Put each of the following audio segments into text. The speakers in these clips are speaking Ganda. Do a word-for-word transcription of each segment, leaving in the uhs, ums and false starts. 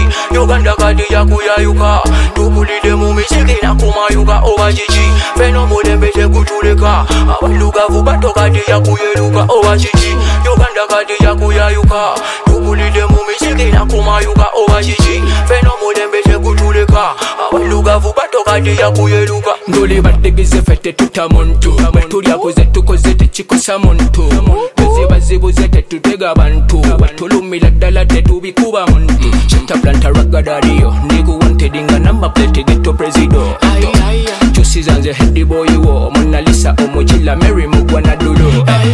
Uganda kati ya kuyayuka tupulide mu misiki na kumayuka oba kiki feno mulembe tekutuleka abalugavu bato kati ya kuyeruka oba kiki Uganda kati ya kuyayuka tupulide mu misiki na kumayuka oba kiki feno mulembe tekutuleka abalugavu bato kati ya kuyeruka ndole bategize fete tutamuntu batulya koze tukoze tekikosa muntu bazibuze tetutega abantu batulumira ddala tetubikuba muntu chitaplanta ragadariyo ndiku wanted nga number plate ghetto presido chusizanze head boy wo monalisa omukila Mary mugwana dulu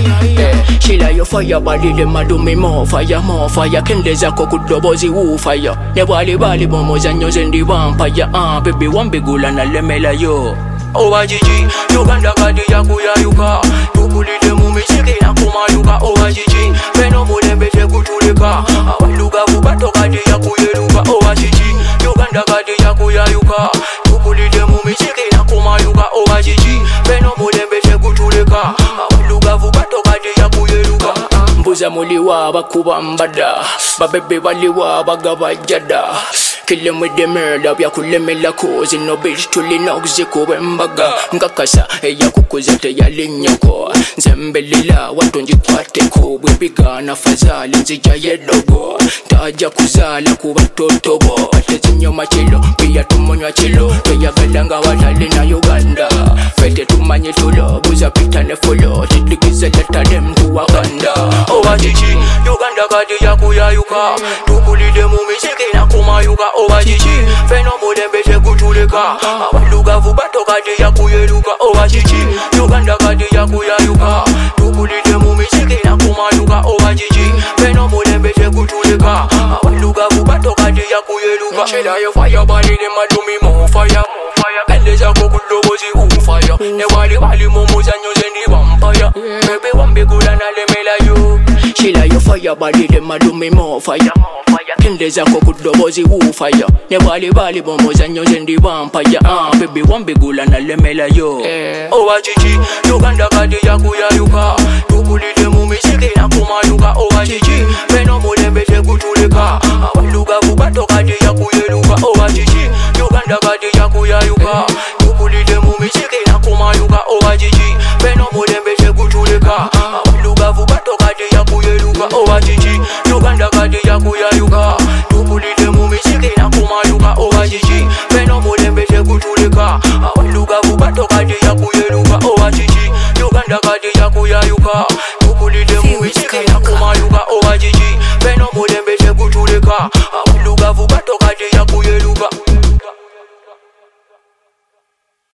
shila yo fire body de madumi mo fire mo fire kendeza ko kudobozi wu fire ne bali bali bomozanyo zendi vampire ah baby wambigula na lemela yo oba kiki Uganda kati ya kuyayuka tupulide mu misiki na kumayuka oba kiki feno mulembe tekutuleka abalugavu bato kati ya kuyeruka oba kiki Uganda kati ya kuyayuka tupulide mu misiki na kumayuka oba kiki feno mulembe tekutuleka abalugavu bato kati ya kuyeruka mbuza muliwa bakuba mbada babebe baliwa bagabajada Kill them with the murder, ya kulemela kozi no bitch tulinox zikuwe mbaga ngakasa eya kukuzete ya linyoko nzembelila watonjikwate kubwe bigana fazali nzija yedogo taja kuzala kuba totobo atezinyoma chilo biya tumonywa chilo tweyagalanga watali na Uganda fete tumanye tulo buza pita ne follow tidigize leta dem tuwaganda oba kiki Uganda kati ya kuyayuka tupulide mu misiki na kumayuka oba kiki feno mulembe tekutuleka abalugavu bato kati ya kuyeruka oba kiki Uganda kati ya kuyayuka tupulide mu misiki na kumayuka oba kiki feno mulembe tekutuleka abalugavu bato kati ya kuyeruka shela yo fire body de madumi mo fire pendeza ko kudobozi u fire ne wali wali mo muzanyo zendi vampire baby wambigula na lemela yo shela yo fire body de madumi mo fire kendeza ko kudobozi wu fire ne bali bali bomozanyo zendi vampire ah baby wambigula na lemela yo oba kiki Uganda kati ya kuyayuka tupulide mu misiki na kumayuka oba kiki feno mulembe tekutuleka abalugavu bato kati ya kuyeruka oba kiki Uganda kati ya kuyayuka tupulide mu misiki na kumayuka oba kiki feno mulembe tekutuleka abalugavu bato kati ya kuyeruka oba kiki Uganda kati ya kuyayuka tupulide mu misiki na kumayuka oba kiki feno mulembe tekutuleka abalugavu bato kati ya kuyeruka oba kiki Uganda kati ya kuyayuka